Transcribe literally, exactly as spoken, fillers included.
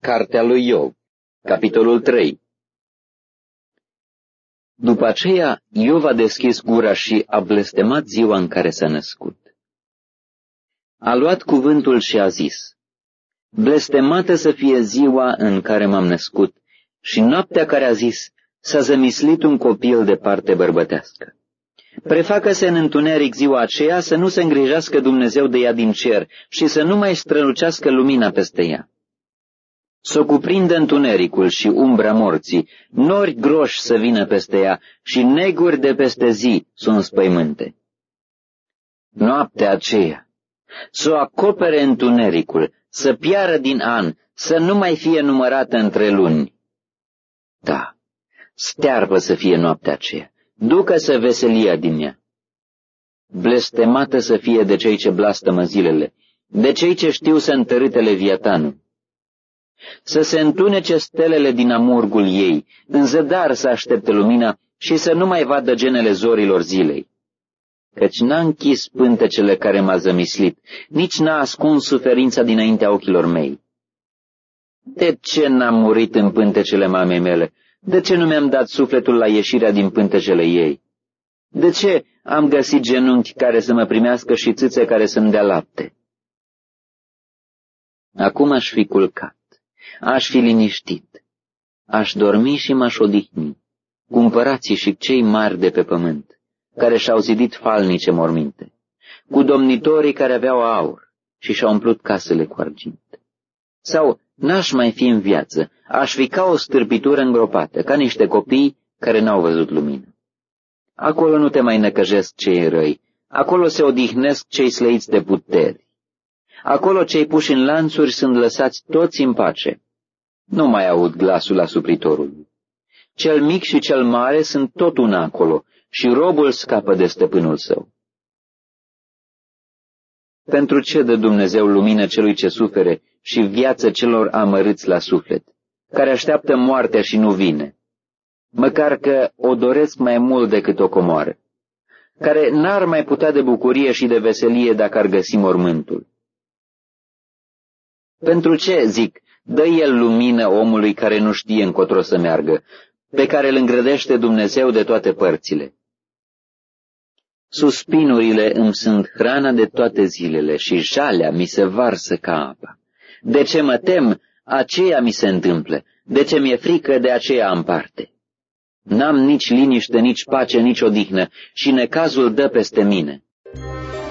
Cartea lui Iov, capitolul trei. După aceea, Iov a deschis gura și a blestemat ziua în care s-a născut. A luat cuvântul și a zis: blestemată să fie ziua în care m-am născut și noaptea care a zis: s-a zămislit un copil de parte bărbătească. Prefacă-se în întuneric ziua aceea, să nu se îngrijească Dumnezeu de ea din cer și să nu mai strălucească lumina peste ea. Să o cuprindă întunericul și umbra morții, nori groși să vină peste ea și neguri de peste zi să o înspăimânte. Noaptea aceea să o acopere întunericul, să piară din an, să nu mai fie numărată între luni. Da, stearpă să fie noaptea aceea, ducă-se veselia din ea. Blestemată să fie de cei ce blastămă zilele, de cei ce știu să întărâte Leviatanul. Să se întunece stelele din amurgul ei, în zădar să aștepte lumina și să nu mai vadă genele zorilor zilei. Căci n-a închis pântecele care m-a zămislit, nici n-a ascuns suferința dinaintea ochilor mei. De ce n-am murit în pântecele mamei mele? De ce nu mi-am dat sufletul la ieșirea din pântecele ei? De ce am găsit genunchi care să mă primească și țâțe care să-mi dea lapte? Acum aș fi culcat, aș fi liniștit, aș dormi și m-aș odihni, cu împărații și cei mari de pe pământ, care și-au zidit falnice morminte, cu domnitorii care aveau aur și și-au umplut casele cu argint. Sau n-aș mai fi în viață, aș fi ca o stârpitură îngropată, ca niște copii care n-au văzut lumină. Acolo nu te mai năcăjesc cei răi, acolo se odihnesc cei slăiți de puteri. Acolo cei puși în lanțuri sunt lăsați toți în pace. Nu mai aud glasul asupritorului. Cel mic și cel mare sunt tot una acolo și robul scapă de stăpânul său. Pentru ce dă Dumnezeu lumină celui ce sufere și viață celor amărâți la suflet, care așteaptă moartea și nu vine, măcar că o doresc mai mult decât o comoară, care n-ar mai putea de bucurie și de veselie dacă ar găsi mormântul? Pentru ce, zic, dă el lumină omului care nu știe încotro să meargă, pe care îl îngrădește Dumnezeu de toate părțile? Suspinurile îmi sunt hrana de toate zilele și jalea mi se varsă ca apa. De ce mă tem, aceea mi se întâmplă, de ce mi-e frică, de aceea am parte. N-am nici liniște, nici pace, nici odihnă și necazul dă peste mine.